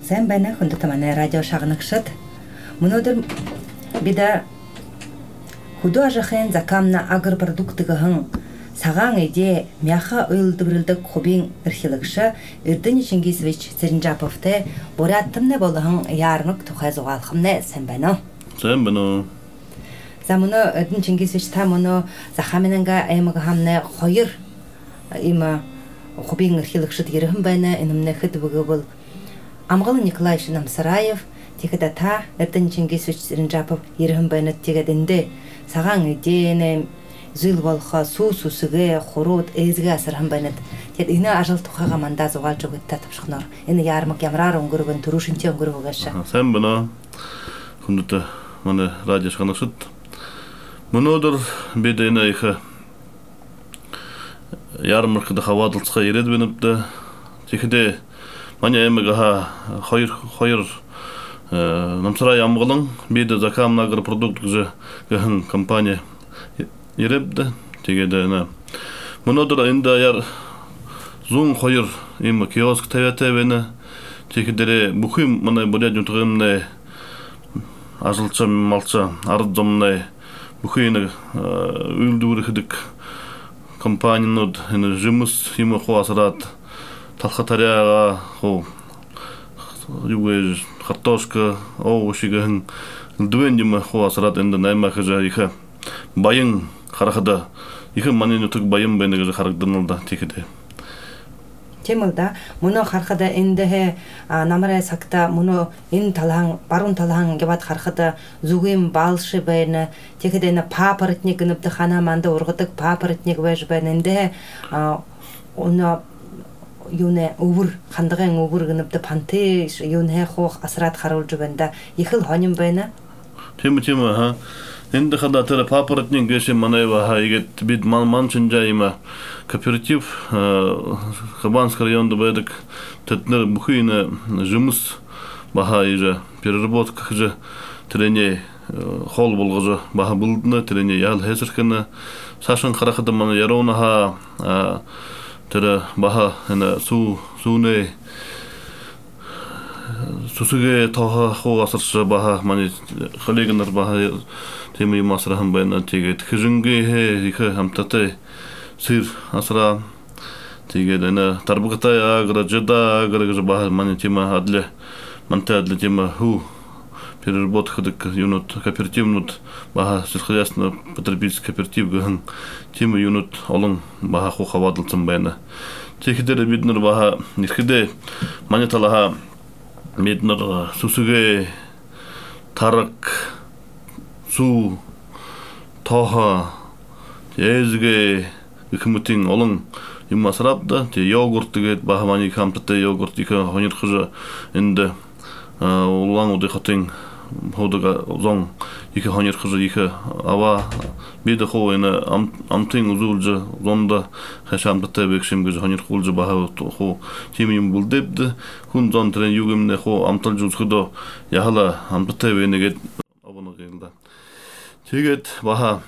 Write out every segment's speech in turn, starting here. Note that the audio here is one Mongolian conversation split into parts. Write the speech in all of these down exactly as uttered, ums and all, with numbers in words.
Sen bana kundu tamane radyo şağınıkşıt. Munodur bida hudu ajıqen zakamna agrproduktығын саған иде мяха ұйылдыбырылды кобин археологшы Ирдыни Чингисович Церинджаповты бораттымны болығын ярмық тұқай зоғалқымны сен бәну. Сен бәну. Замыны Ирдыни Чингисович та мұны зақамыныңға әймігі хамны қойыр има кобин археологшы дегерім бәні інімні қыды бұғы бұл. Амғалы Николаевич Намсараев тегеді та Ирдыни Чингисович Церинджапов ерім бәні тегедінді саған идені Зыл волха су сусыге хорот эзге асырхан байнат. Тед ина ажал тухага манда зугал жогыт татып шықнар. Ина ярмак ямрар оңгыргын турушинче оңгыргы гаша. Sen bana kunduta mana radyo şanışıt. Munodur bede ina iha yarmarkıda havadıltıqa yered benipdi. Tekide manya emega ha hayır hayır Намсарай амғылың беді закамна агропродукт гыжы гыхын компания ерепді тегеді ана. Мұнадыр айында яр зуң қойыр имы киоск тәвәті бені текедері бұқым мұнай бұлет нүтігімне ажылча малча ардымне бұқыйны үлдуір хыдық компанияnud жұмыс имы қуасырат талқатаряға қол югэж картошка овощигын дуендиме хуасрат энде наймахыжа иха байын харахада иха манинутук байын бенеге харагдынылда текеде темылда муну хархада энде намара сакта муну ин талаң барун талаң гебат хархада зугим балшы бэйна текедена папоротник гыныпты хана манда ургытык папоротник вэж бэненде оны юне увур хандагын увур гыныпты панте юне хох асрат харул жубанда ихил хоним байна тема тема ха энде хада тера папоротник геше манева ха игет бит ман манчынжайма кооператив Хабанск районда бедик тетнер бухыйна жұмыс баха иже переработка хже трене хол болгожо баха булдны трене ял хесеркена сашын харахада мана ярона ха тера баха ана су суне сусуге тоха хоасыршы баха мани халегнер баха теми масрахам байна тегет хжинге хе ихе хамтате сир асра тегет ана тарбугата агра жада агра баха мани тема адле манта адле тема ху переработка дык юнут кооперативнут баха сельскохозяйственный потребительский кооператив гын тема юнут олон баха ху хавадылцын байна тегедер биднер баха нихде манеталаха меднер сусуге тарак су тоха езге икмутин олон юмасрапда те йогурт дегет баха мани камтте йогурт ика хонир хыжа энде улан уды хатин ходага зон ика хонир хыжа ика ава биде хо эна амтин узулжа зонда хашамтте бекшим гыжа хонир хулжа баха хо тимим булдебди кун зон трен югимне хо амтал жузхудо яхала амтте бенегет абона гелда тегет баха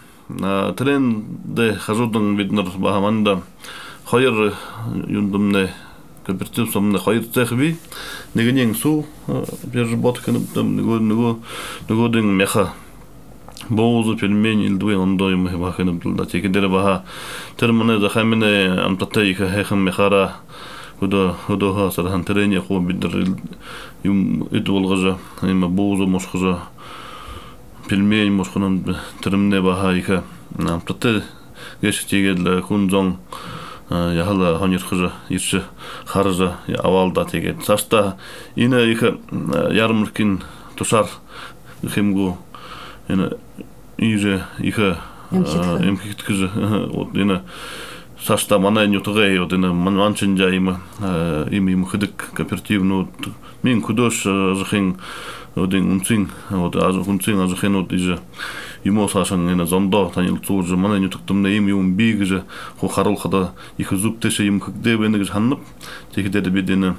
тренде хажудың биднер баха манда хайыр юндумне кооператив сомне хайыр цехби негенең су переработканы него него негодың меха боузу пельмень илдуй ондой ме баханы билда тегедер баха термоне захамине амтатай хехем мехара худо худо хасархан трене хо бидер юм идолгажа эме боузу мошхажа пельмень мошханын термне баха иха амтатай гештегедла кунзон яхала хонир хыжа ирши харжа авалда тегет сашта ина иха ярмаркин тушар хемгу ина иже иха эмхит кыжа вот ина сашта мана нютугай вот ина манчынжа има ими им хыдык кооперативну мин кудош жахин один унцин вот аз унцин аз жахин вот иже Имо сашан ина зондо танил цуржа мана нютуктумна им юм бигже хо харул хада их зуптеше им хгде бенег ханнып тегде де бидена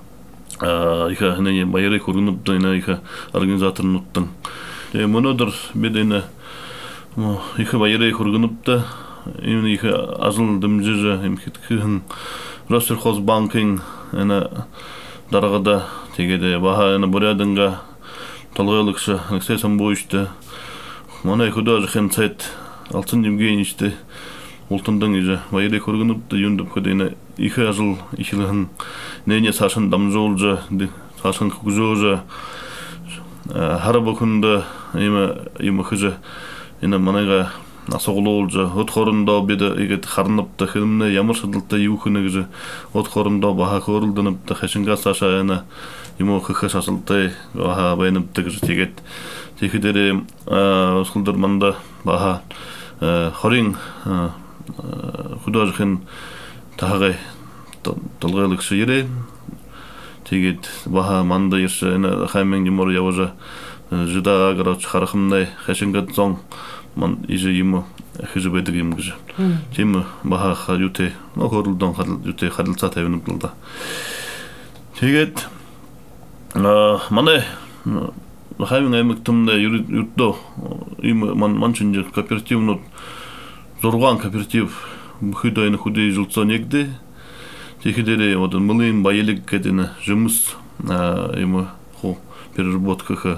а иха хне байре курунуп дайна иха организаторнуттан те монодор бидена мо иха байре курунуп да им иха азыл дымжыжа им хиткин Россельхозбанкин ана дарагада тегеде баһаны бурядынга толгойлыкшы Алексей Самбуевичти мана художественный сайт Алтын Евгеньевичти ултындың иже байыры көргөнүптү юндуп кодейна iki жыл ишилген нене сашын дамжолжа сашын кузожа харабокунда има има хыжа ина манайга асоглолжа от хорунда биде игет харныпты хымны ямар шыдылты юхыныгы от хорунда баха көрүлдүнүптү хашынга сашаяна имо хыха шашылты баха байныптыгы тегет тегедере ускулдар манда баха хорин художественный тагы толгойлыкшы ире тегет баха манда ирше ина хаммен димор яважа жида грач харахымнай хашынга зон ман иже ему хижбедигим гыжы тем баха хаюте но хорулдан хадыл юте хадылса тавынып булда тегет мане хаммен эмектимде юртдо им ман манчынжы кооперативный зорган кооператив худойны худой жылтса негде тегедере одан мылын байылык кедене жумус ему хо переработка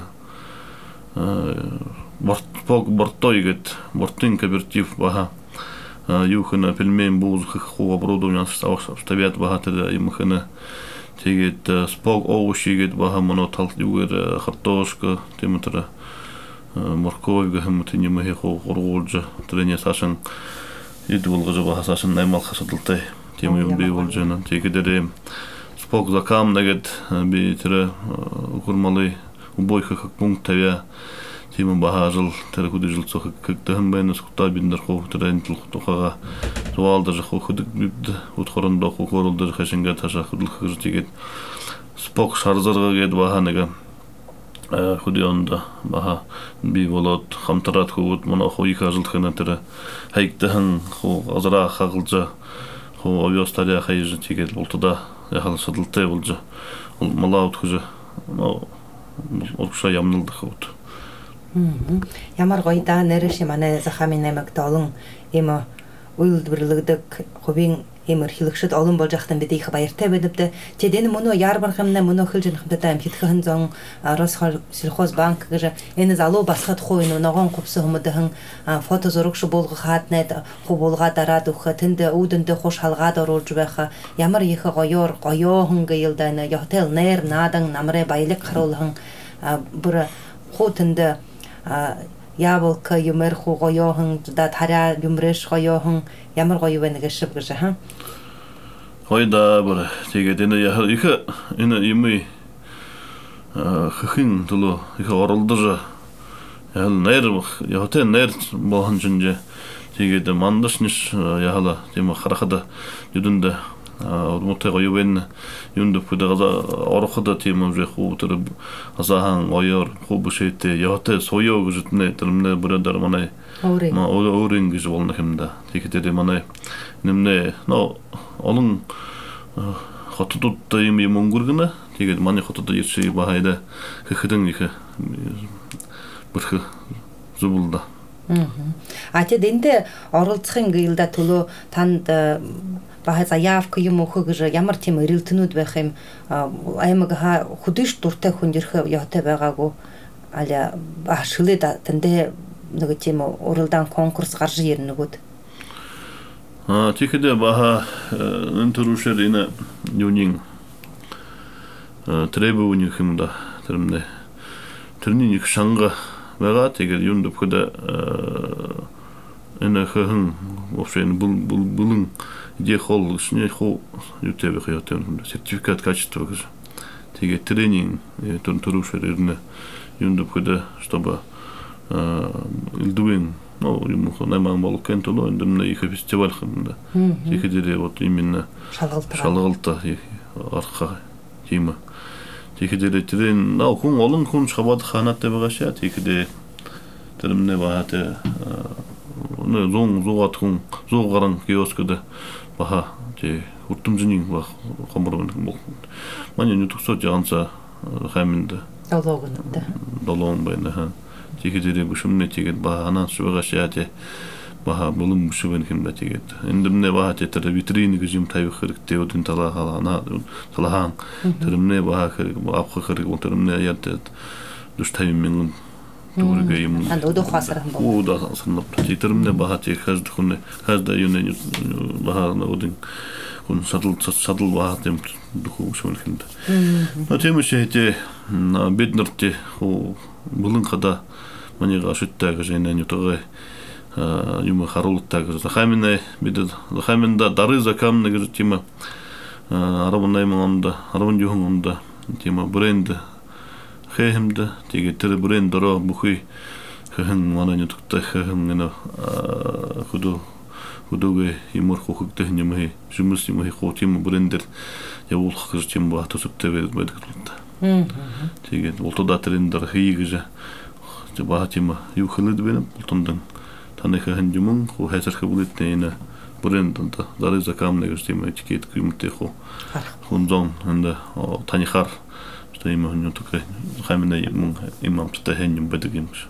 борт бортой гет бортын кооператив баха юхна пельмен буз хо оборудование ставят баха теда ему хна тегет спог овощи гет баха моно тал югер картошка темтра морковь гахмты неме хо горолжа трене сашын идулгы баха сашын наймал хасылтай тем юнбей болжана тегедере спог закам дагет битре курмалы убойха пункт тавя тема баха жыл тер худы жыл сохы кыктыгын байнас кута биндер хо трентл тухага туалда жы хо худык бидди утхорунда хо корулда хашынга таша худыл хыжы тегет спог шарзарга гет баха нега худионда баха би болот хамтарат хут мона хо iki жыл хана тер хайктыгын хо азара хагылжа хо авиастария хайжы тегет болтуда яхал сыдылтай болжа малаут хыжы оркша ямнылды хот ямар гойда нэрши манай захамын эмэгтолон эмо уйлдбырлыгдык хобин эмэр хилэгшэд олон болж ахтан бид их баяртай байдабда тэдэн мөнө ярбархамна мөнө хилжин хамтата ам хитгэн зон росхол сельхоз банк гэж энэ залуу басхад хойно ногоон купсы хумдахан фото зурагш болгох хаатнад ху булга дараад өгөх тэнд үүдэндээ хуш халгаад оруулж байха ямар их гоёор гоёхон гэлдана хотел нэр наадан намрэ баялаг харуулхан бүр хутэнд яблоко юмэр ху гоёхон да тараа юмрэш гоёхон ямар гоё байна гэж гэж ха хойда бүр тэгээд энэ их энэ юм ххэн төлөө их оролдож ял нэр ятэ нэр бохон жинжэ тэгээд мандашниш яхала тийм харахада юдүндэ ормотой гоёвэн юндэ пудагаза орохода тийм уже хутэр азахан гоёр хубшэте ятэ соёо гэжтнэ тэрмнэ бүрэндар манай ма өөрийн гэж болно хэмдэ тэгээд манай нэмнэ но олон хотодод юм юм өнгөргөнө тэгээд манай хотодод ирчи бахайда хэхэдэн их бүрх зубулда а тэдэнтэй оролцохын гэлдэ төлөө танд бахай заявка юм өгөх гэж ямар тийм эрэлтнүүд байх юм аймаг хөдөж дуртай хүн ирэх яатай байгаагүй аля ашиглаад тэндээ нэг тийм уралдаан конкурс гарч ирнэ нөгөөд а тэгэхдээ баха энэ төрөшөр энэ юунин требование хэмдэ тэрмнэ тэрний нэг шанга байгаа тэгээд юунд өгөхөд энэ хэн вообще бул бул булын где хол шне хо ютебе хятен сертификат качества гэж тэгээд тренинг тон төрөшөр ирнэ юунд өгөхөд чтобы илдуин ну ему найман болкен толо эндэмнэ их фестиваль хэмдэ тэгэхдээ вот именно шалгалта арха тима тэгэхдээ трен наа хүн олон хүн шабад ханатай байгаа шаа тэгэхдээ тэрмнэ баата нэ зон зугат хүн зугаран киоскода баха тэ хурдамжны баг хомрон бол маний нүтгсоо жанца хаймэнда долоогнда долоон байна ха тэгэхдээ гүшмнэ тэгээд баана шугашаате баха булым шүбен ким батигет. Эндемне баха тетер витрины гыжым тайып хырыкте отын тала халана талахан. Термне баха апхы хырык отырмне ятет. Душ тайым мен турга им. Анда удо хасырын бол. У да сынып тетермне баха те хазды хуне хазда юне баха одын kun sadıl sadıl vahatem duhu şöylekinde. Na temüşete na bednirte o bulun kada mani gaşıtta gajenen yutuğa yuma harulutta gajda hamine bid hamenda dары zakamne gajtima arabunay manda arabun juhunda tema brend хехимде теге тер брend доро бухи хехин мана ютукта хехин гена худу худуге имор хукукте неме жұмыс неме хотим брендер я ул хакырчым ба тосупте бедгулта теге олтода трендер хийгеже баатима юхылды бенем олтондон таныха хандымын ху хасар хабулетне брендонда дары закамне гостима этикет кымте ху хунзон анда танихар что има хунютука хамина имам имам тахеним бедгимш.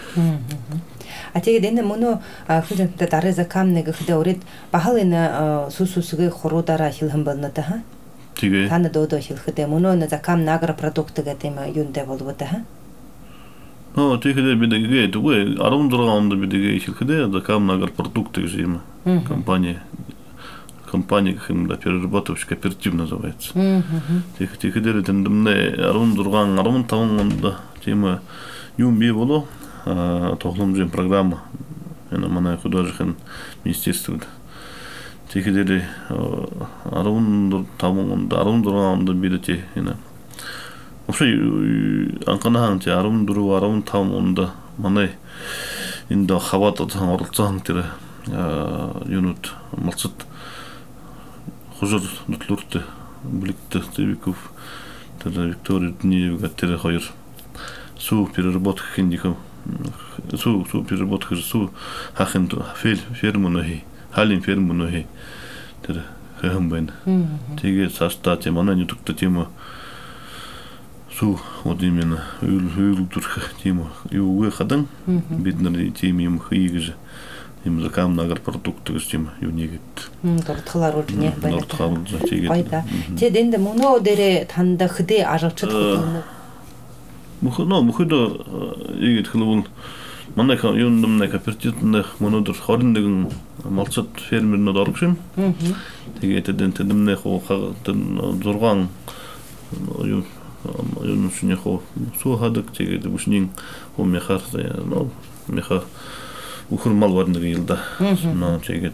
А теге дене муну хужинта дары закамнеге хде орит бахалына сусусуге хорудара хилхам болната ха. Теге таны додо хилхде муну на закам награ продуктыга тема юнде болбута ха. Ну, теге бидеге туге арун дурганда бидеге хилхде закам награ продукты жима. Компания компания химда переработка кооператив называется. Теге теге дере тендемне арун дурган арун тавында тема юмби боло тоғлымжен программа ена мана художественное министерство текедери арун тамында арун дурганда бидете ена вообще анканахан те арун дуру арун тамында мана инда хават атан орылцан тире юнут малцыт хужур дутлурты бликте тебиков тада Виктория Дниева тире хайр су переработка хиндиков су су переработка су хахин фел фермуноги халин фермуноги тэр хэмбэн тэгээ састат ямана нютукта тема су вот именно үйлдүрх тема юугэ хадан биднэр тема юм хийгэж им закам нагар продукты гыстим юнигет дортхалар улне байна дортхал тэгээ байда те дэнде муно дээрэ танда хдэ аргалчд хөтөлнө мухно мухдо игет хлуун манайка юндумна кооперативных монодор хорындыгын малцат фермернод оргшим тэгээ теден тедемне хо зурган ю юнушне хо су хадык тэгээ бушнин хо мехар ну меха ухурмал варныгы йылда на тэгээ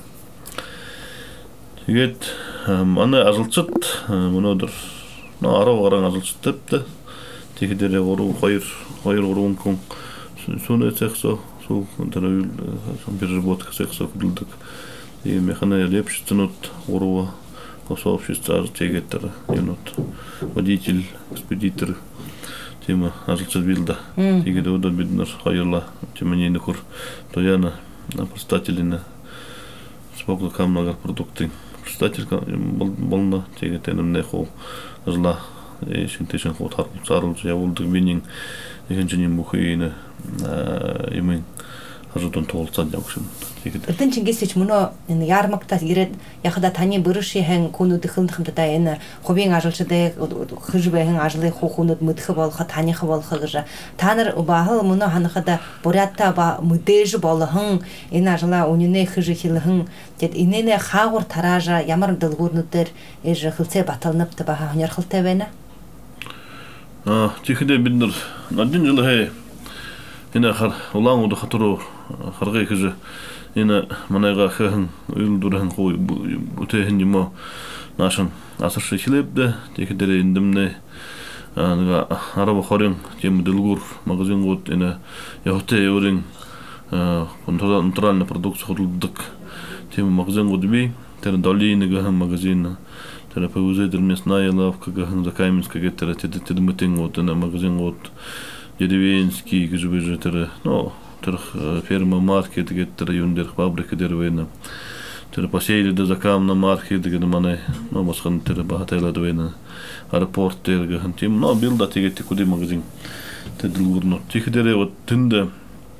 тэгээ аны азылчыт монодор на ара гаран азылчыт депти тегедере ору хайр хайр орун кон суне цехсо су интервью переработка цехсо кудылдык и механа лепшитнут ору сообщество тегетер юнут водитель экспедитор тема азылчыт билда тегеде ода биднер хайрла теманени хур тояна представителина спогло камнагар продукты представитель болна тегетенем нехо зла и синтезен ход хат царул я волдук менин эгенченин бухыйны имин ажутон толцан якшын Эрдэн Чингисич муно энэ ярмагтаас ирээд яхада таны бэрши хэн хүнүүд хэмтхэмтэ та энэ хобийн ажилчдыг хөржбэхэн ажлын хүүхнүүд мэдэх болох таних болох гэж та нар баахал муно ханахада бурята ба мэдээж болгон энэ ажлаа үнэнэ хэж хэлхэн тэгэд инэнэ хаагур тараажа ямар дэлгүүрнүүдээр ээж хөвцөө баталнапт ба хонёрхолтой байна. А тэгэхдээ бид нар надын жил хэ энэ хар улаан удаа хатуруу харгыг гэж энэ манайга хэн үйлдүрхэн хой бүтэхэн юм нашин асарш хилэбдэ тэгэхдээ эндэмнэ ага араб хорин тийм дэлгүүр магазингууд энэ явтай өөрийн контрольный продукт хөдөлдөг тийм магазингууд би тэр долины гэн магазин тэр паузэдэр местная лавка гэн закаминска гэтэр тэд мэтингууд энэ магазингууд деревенский гэж бэж тэр ну тэр ферма маркет гэтэр юндер фабрика дервена тэр посеяли закамна маркет гэдэг манай ну босхон тэр бахатайла двена аэропорт тэр гэн тийм ну билда тэгээд куди магазин тэр дэлгүүрнө тэгэхдээ вот тэнд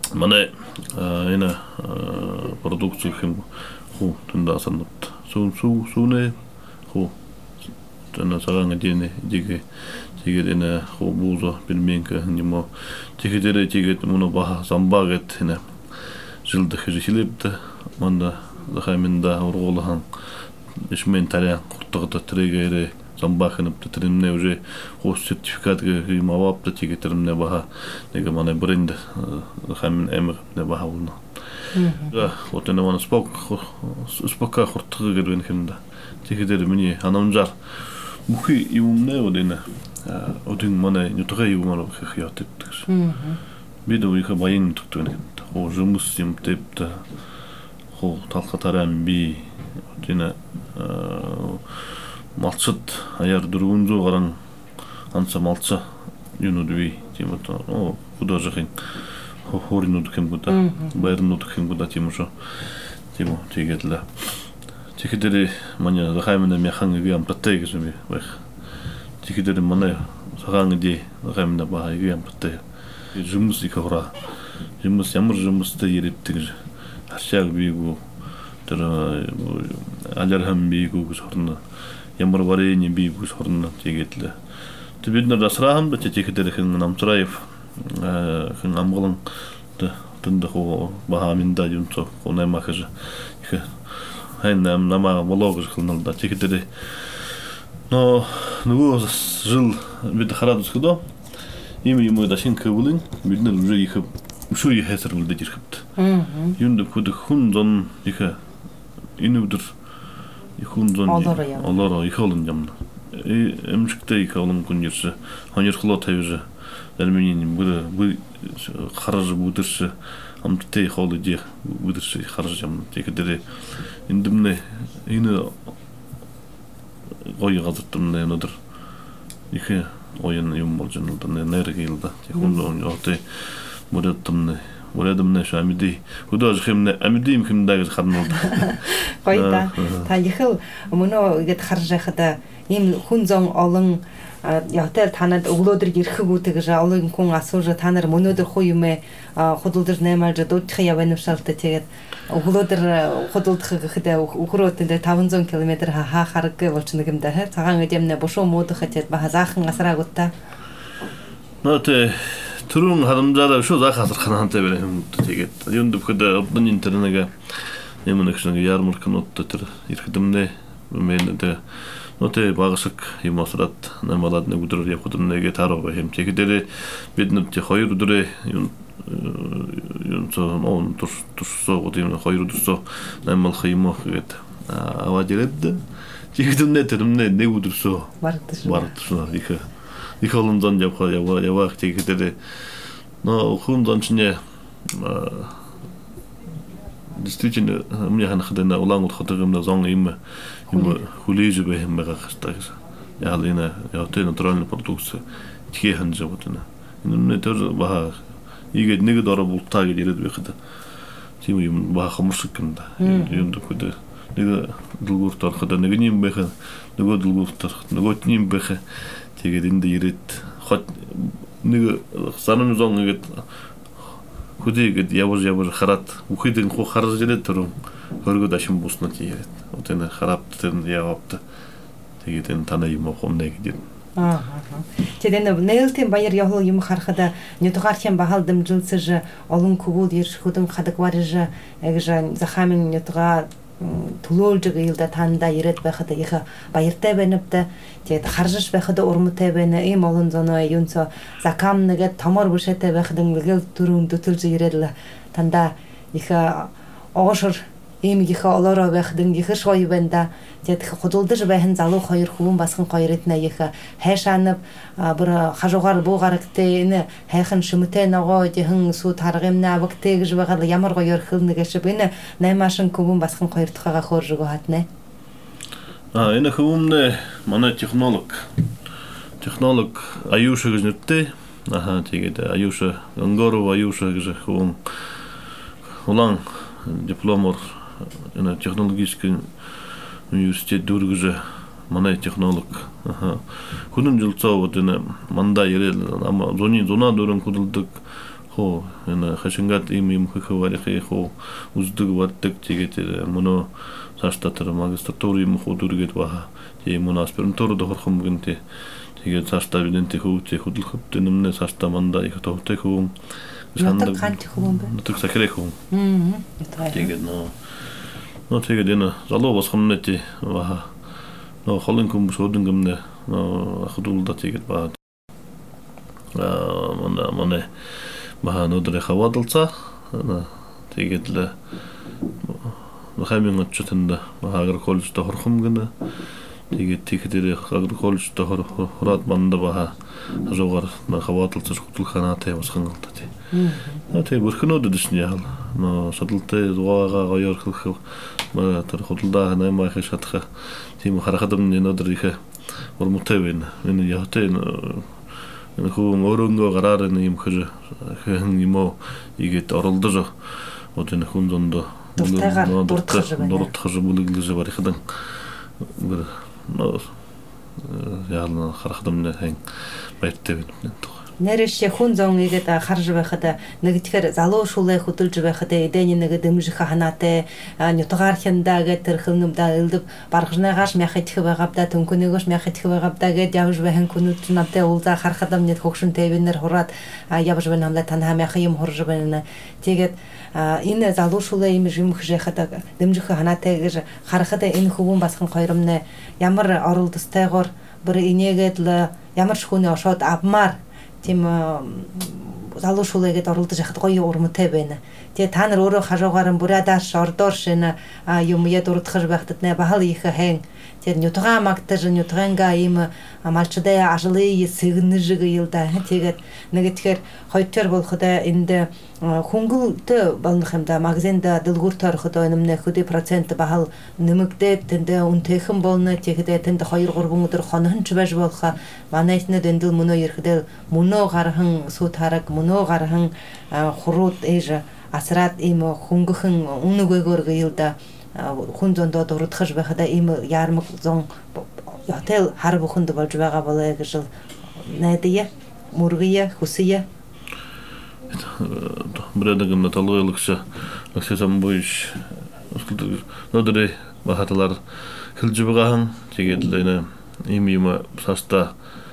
Мане ина продукцию хим ху тunda санат сун су суне ху тана саранга дене диге диге ина ху бузо билменка нимо тигедере тигет муну баха замбагет ина жылды хижилепте манда захаминда урголхан ишмен таря куртыгыта трегере замбахынып тетримне уже хос сертификат гыйма вапты тигетеримне баха неге мана бренд хамин эмер не баха улна да вот она вон спок спока куртыгы гербен химда тигедер мини анамжар бухи юмне одена один мана нютга юмар хият иттиш бидо их байын туктун о жумус симтепта хо талхатарам би одена малчыт аяр дургунжу гаран анса малча юнудуи тимото о куда жахин хоринуд кем буда байрнуд кем буда тимошо тимо тигетла тигедери маня захаймена механги гам паттеги жуми бах тигедери мана саганги захаймена баа гам патте жумус икора жумус ямар жумусты ерептиг ашаг бигу тэр алярхам бигу сорно ямар варени бигу сорно тигетле бид нар асраам бат тигедери хин намтраев хин амгалан тэнда хо бахаминда юмцо онаймахаж их хайн нам нама влог хылнылда тигедери но нөгөө жыл бид харадус кудо им ему дашин кыбылын биднер уже их ушу и хесер булды дирхипт юнда куды хун зон их инудер ихун зон олоро их олын жамна э эмчикте их олын күнжерсе ханер хло тавже дальменин бу бу хараж будырсы амтте холы де будырсы хараж жамна тигедери индимне ины ой газыртымны нодыр их ойын юм болжанылдан энергиялда технон оте модаттымны Уредамне шамиди. Куда же химне амидим химдага хаднолда. Койда. Та ихэл мөно гэд харжахада им хүнзон олон ятер танад өглөөдөр ирэхгүйтэй гэж олон хүн асууж та нар мөнөөдөр хуу юмэ худалдаж нэмэлж дуудах яванавшалтай тэгээд өглөөдөр худалдах гэхэд өгрөөдөндөө таван зуун километр хаа хараг болчихно гэмдэ. Цагаан эдэмнэ бушуу муудах гэхэд бахазаахан асраагуудаа. Нөтэ Турун харамжада шу зах хасарханантай берем тэгээд юунд бүхэд одны интернега нэмэнэгшнэг ярмарк ноттер ирэхдэмнэ мэнэ ноте багасак юмасрат намалад нэгүдөр явхуднэгэ тароо хэм тэгээд бид нүд хоёр өдрөө юм юм цоо он туш тушсоо годим хоёр өдрсөө намал химо гэд авадирэд тэгээд нэтэрмнэ нэгүдэрсөө бардш бардш их их олондан явха ява ява тэгээд но хунданчне действительно мне ханахдена улангут хатыгымда зон им им хулиже бэхэм бэгахстагс ялина яты натуральная продукция тихэн животна инне тоже баха игэд нэг доро бултаа гэж ирээд байхад тийм юм баха мушкинда юм дөхөд нэг дулгуурт ороход нэг юм бэхэн нөгөө дулгуурт ороход нөгөө тийм бэхэ тэгээд энд ирээд хот нэг санам зон ингээд хүдийгэд явж явж хараад үхийдэн хуу харж ирээд түрэн хөргөд ашин буснаа тийгээд өтэн хараад тэн яваад тэгээд энэ танаа юм хомнэ гэдэг. Аа. Тэгээд нэлтэн баяр явал юм харахада нютгархын бахал дэмжилсэж олон күгүүл иршхүдэн хадагварж эгж захамин нютга төлөөлж гэлдэ танда ирээд байхад их баяртай байнавта тэгээд харжиж байхад урмтай байна ийм олон зоноо юунцо закам нэгэ томор бүшэтэй байхад ингээл түрүүн дөтөлж ирээд танда их оошор ийм их олороо байхад их шой байна тэгээд худалдаж байхын залуу хоёр хүн басхан хоёрытна их хайшаанав бүр хажуугаар буугарагтэй энэ хайхан шүмтэй ногоо дэхэн сүү таргамна авагтэй гэж байгаа ямар гоёр хөлнэгэш бинэ наймашин күбэн басхан хоёр дахьгаа хөөржгөө хатнэ а энэ хүмүүмнэ манай технолог технолог Аюша гэж нэртэй аха тэгээд Аюша Ангоров Аюша гэж хүн улаан дипломор энэ технологический университет дүүргэж манай технолог хүнэн жилцоо вот энэ манда ирэл ама зуны зуна дөрөн худалдаг хо ена хашингат им им хварихи хо уздуг ваттык тигетер муну саштатыр магистратура им худургет баха те муну аспирантура да хорхом гэнте тигет сашта биденте хути худлхыпты нэмне сашта манда их тохты хум Ноток ханти хум бэ? Ноток сакре хум. Мм. Тигет но но тигет ена зало басхамнети баха но холинкум шодунгамне но худулда тигет баха а мана мане баха нодре хавадалца на тигетле бахамин отчетында баха агр коллежда хорхум гына тигет тигетере агр коллежда хорат манда баха жогар на хавадалца худулханате басхангалта ти а те бүрхнөдө дишнял но садылте дуага гойор хылхы ма төр худулда наймай хашатха тим харахадым нодриха болмутевин мен яхтен хум оронго гарарын им хыжы хэн имо игет оролду жо отен хунзондо дуртхыжы булыглыжы бар хыдан бир но яална харахадым хэн байтевин Нэршэ хүн зон игээд харж байхад нэг тэгэхээр залуу шулай хөдөлж байхад эдэний нэг дэмжих ханатай нютгаар хянда гэдэг тэр хэмнэмдэ элдв баргажнаагаш мяхад их байгаабда төнкөнөөш мяхад их байгаабда гэд явж байхан күнүүд намтай уулзаа харахад амнет хөгшин тэвнэр хураад явж байна хамла танаа мяхаа юм хурж байна тэгээд энэ залуу шулай юм юм хэжэхад дэмжих ханатай гэж харахад энэ хөвөн басхан хоёрмны ямар оролдостойгоор бүр инээгээд л ямар шхүүний ошоод авмаар тийм залуу шулайгээд оролдож яхад гоё урмтай байна. Тэгээ та нар өөрөө хажуугаар нь бураадаш ордоор шинэ юм яд урдхаж байхдад нэ бахал их хэн тэр нютгаа магтаж нютганга им малчдаа ажлыг сэгнэж гыйлда тэгээд нэг тэгэхээр хоёртор болоход энд хөнгөлт болох юм да магазинда дэлгүүрт ороход нэмнэ хөдөө процент бахал нэмэгдээд тэнд үнтэйхэн болно тэгэхдээ тэнд two three өдөр хонхонч байж болох манайснад эндэл мөнөө ирэхдээ мөнөө гархан сүү тараг мөнөө гархан хурууд ээж асраад ийм хөнгөхөн үнэгээгөр гыйлда хүн зөндөө дурдхаж байхад ийм ярмаг зон хотел хар бүхэнд болж байгаа болоо гэж найдая мургия хүсье брэдэгэн наталгыйлыкша аксесам буйш нодре бахаталар хилж байгаахан тэгээд л энэ ийм юм саста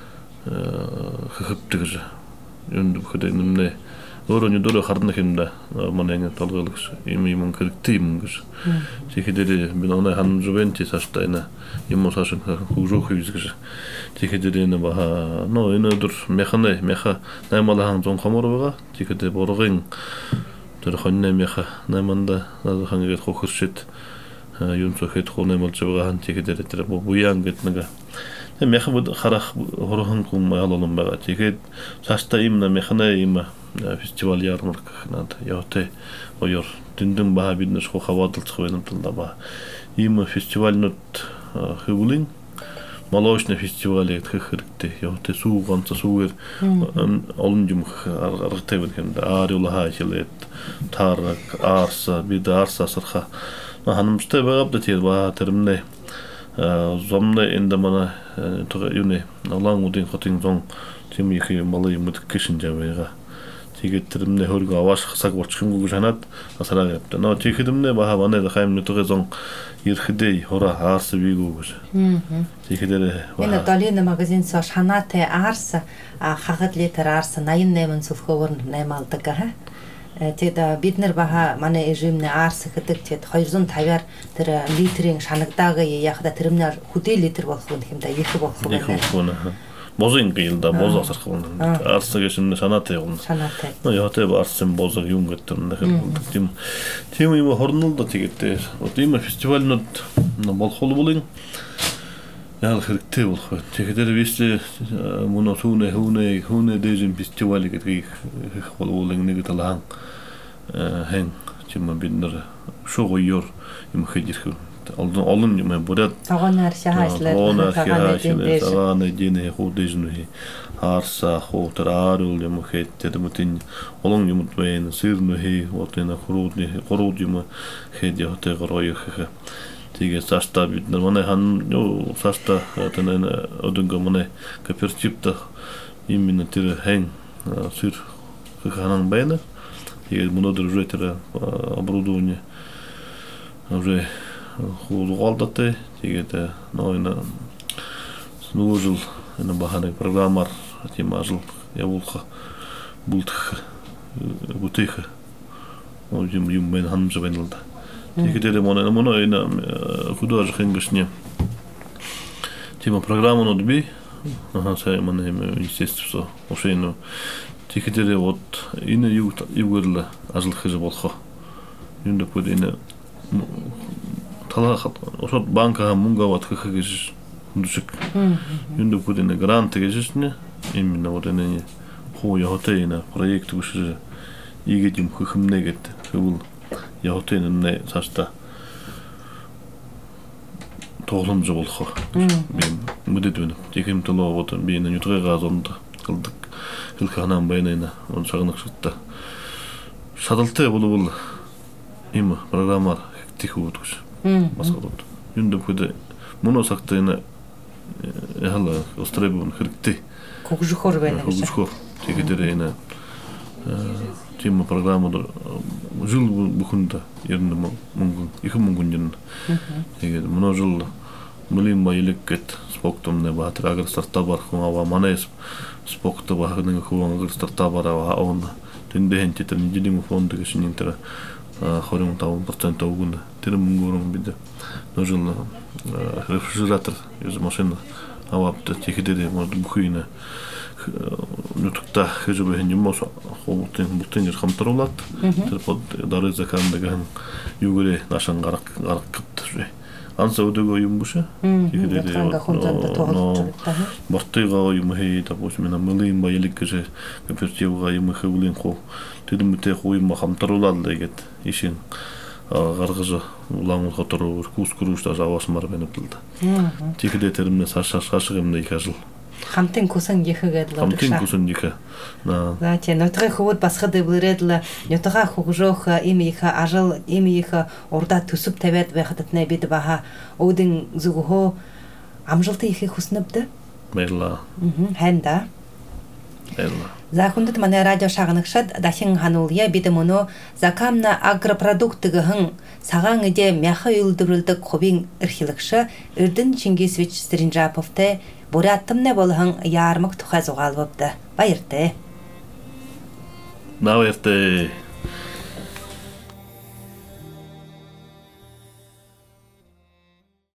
хэхэптэг юунд бүхэдэ нэмнэ өөрөө дөрө харднах юм да манайг талгыйлыкш ийм юм хэрэгтэй юм гэж тэгэхдээ би оноо хан жувентис астайна юм сашин хужух хийж гэж тэгэхдээ энэ баха но энэ дөр механе меха наймалахан зон хамор байгаа тэгэхдээ боргын тэр хонне меха найманда хангээд хохиршит юм цохет хонемолж байгаа тэгэхдээ тэр буян гэт нэг меха харах хорхон хүм ялолон байгаа тэгээд цаашта юм механе юм фестиваль ярмарках над явтай оёр дүндэн баа бид нэш хаваадалцах байна тулда ба ийм фестивальнууд хөвлин молочный фестиваль гэх хэрэгтэй явтай сүү ганц сүүгээр олон юм аргатай байна аариулаа хилээд тарак арса бид арса сарха ханамжтай байгаад тэр ба тэрмнэ зомны энэ манай юуны алангуудын хотын зон тийм их малый мэдгэшин жавэга тэгээд тэрмнэ хөргө аваш хасаг болчихгүй шанаад асараа явта. Но тэгэхэмнэ баха манай хайм нүтгэ зон ирэхдээ хора аарс вигүү гэж. Тэгэхээр энэ долины магазин со шанаатай аарс хагад литр аарс eighty-eight сүлхөөр наймаалдаг ха. Тэгээд бид нар баха манай режимны аарс гэдэг тэгээд two hundred fifty-аар тэр литрийн шанагдааг яахда тэрмнэр хөдөө литр болох юм да их болох байна. Бозын гилда боз асарх юм. Арсагшин санаатай юм. Санаатай. Но яатай арсын боз юм гэдэг юм. Тийм тийм юм хорнолд тэгээд тийм фестивальнууд болох болболын яа хэрэгтэй болох байна. Тэгэхээр висээ мөн түүнээ хүүнээ хүүнээ дэжин фестивал гэдэг их болболын нэг талаан хэн тийм бид нар шогойор юм хэдэрх олон олон юм бодод цагаанаар шахааслаа цагааны дине худижны харса хотраарул юм хэттер мутин олон юм байна сэрнөхи отена хуруудны хурууд юм хэд яхтай гороёх тэгээ саста бид нар манай хан юу саста тэнэ одонго манай кооперативта именно тэр хэн сэр ханан байна. И много уже это оборудование уже художалдаты, и это, но и на нужил на баханы программар, тем ажил я волха бултх бутыха, ну им им мен ханм забенлда. И это моно моно и на художник ингушне. Тема программа нодби, ага, sai man естественно, уже ну тикетере вот ине юг югерла ажил хыжы болхо. Юнда под ине талахат, ошот банка мунга ват хыгыж душик. Юнда под ине гранты гежисне, именно вот ине хуя хотейна проект уже игедим хыхмнегет, хыл я хотейна не сашта тоғлым болхо. Мен мөдөтүн текем толо вот бейне нютрга зонда кылдык. Хылханан байнайна он шагынак шытта. Шадылты болу има программар тихо өткүш. Баскалот. Юнда көдө муну сактайна яла остребун хиркти. Когжухор байна. Когжухор тегедерейна. Тема программада жыл бухунда еринде мунгун iki мунгун жын. Тегеде муну жыл милим байлеккет споктум не батыр агыр стартабар хуава манес спокта багының хуангыр стартабар ава он тенде хентетен дилим фонды кешин интер хорим тавын процент огунда тирим мунгурум биде ножыл рефрижератор из машина авапты тегеде может бухуйна нутукта хежбе хенжимос хобутен бутен хамтарулат тэр под дары закандаган югуре нашан гарак гарак кыпты анса өдөгө юмбуша тегеде бартыга юмхей тапош мена мылым байлыккеже көпөртөга юмхей улин ко тедимте хуйма хамтарулат дегет ишин гаргыжы улаңыл котору кус курушта жавасмар бенеплда тегеде теримне сашашашыгымда икажыл Хамтын кусан ехэгэдла. Хамтын кусан ехэ. На. Знаете, нөтрэ хөвд басхады блэрэдла, нөтага хугжох имиха ажал имиха орда төсөп тавиад байхадатна бид баха одын зүгөө амжилттай ихэ хүснэбдэ. Мэрла. Мм, хэнда. Мэрла. За хүндэт манай радио шагнагшад дахин хануулъя бид мөнөө закамна агропродуктыгын сагаан эдэ мяха юлдыбрылдык хобин эрхилагша Эрдэнэ Чингисович Стринжаповтэй буряттымне болхан ярмак тухай зугаалбапты. Баяртай. Баяртай.